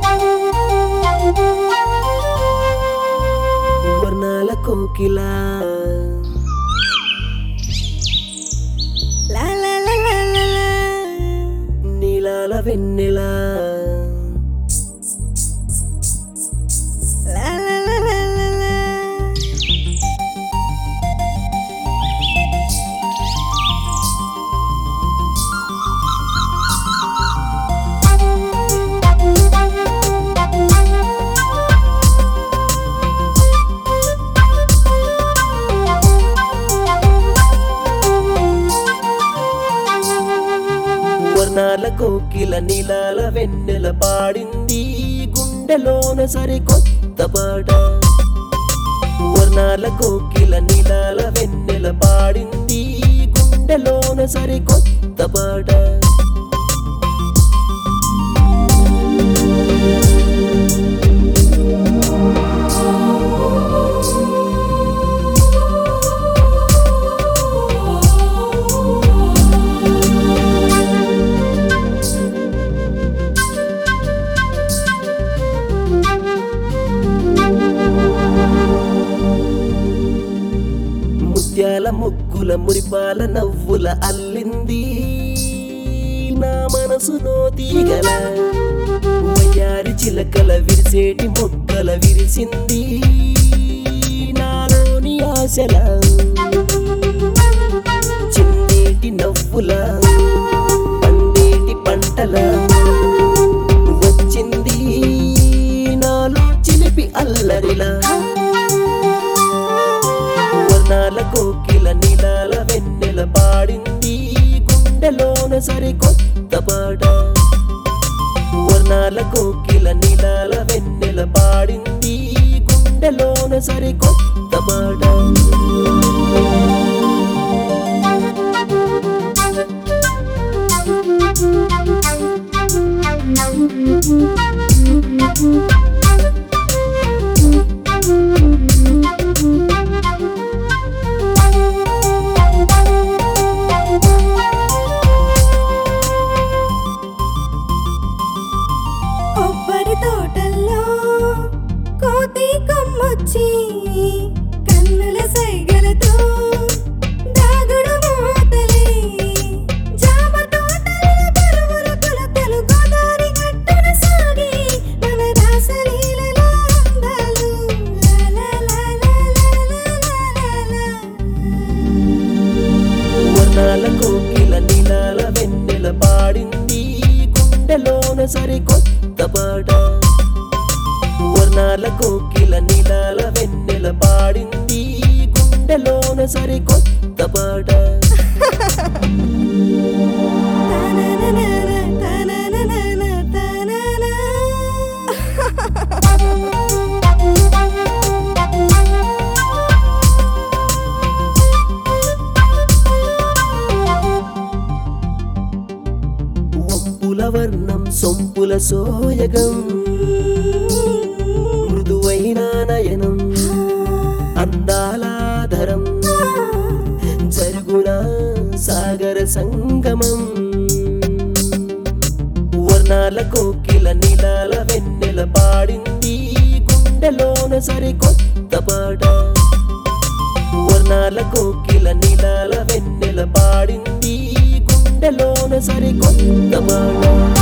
వర్ణాల కోకిలా నీలాల వెన్నెలా వర్ణాల కోకిల నీలాల వెన్నెల పాడింది గుండెలోన సరికొత్త పాట. వర్ణాల కోకిల నీలాల వెన్నెల పాడింది గుండెలోన సరికొత్త పాట. ముత్యాల ముగ్గుల మురిపాల నవ్వుల అల్లింది నా మనసులో తీగల. వయ్యారి చిలకల విరిసేటి మొగ్గల విరిసింది నాలోని ఆశల. చిన్నేటి నవ్వుల పండేటి పంటల వచ్చింది నాలో చిలిపి అల్లరిలా. వర్ణాల కోకిల నీలాల వెన్నెల పాడింది గుండెలోన సరికొత్త పాట. వర్ణాల కోకిల నీలాల వెన్నెల పాడింది గుండెలోన సరికొత్త పాట. కొబ్బరి తోటల్లో కోతి కొమ్మొచ్చి కన్నుల సైగలతో దాగుడు మూతలే. జామ తోటల పరువుల కొలతలు గోదారి గట్టున సాగి మన రాసలీలలో అందాలు. వర్ణాల కోకిల నీలాల వెన్నెల పాడింది గుండెలోన సరికొత్త పాట. వర్ణాల కోకిల నీలాల వెన్నెల పాడింది గుండెలోన సరికొత్త పాట. వంపుల వర్ణం సొంపుల సోయగం మృదువైన నయనం అందాలాధరం జరుగున సాగర సంగమం. వర్ణాల కోకిల నీలాల వెన్నెల పాడింది గుండెలోన సరికొత్త పాట. వర్ణాల కోకిల నీలాల వెన్నెల పాడింది గుండెలోన సరికొత్త పాట.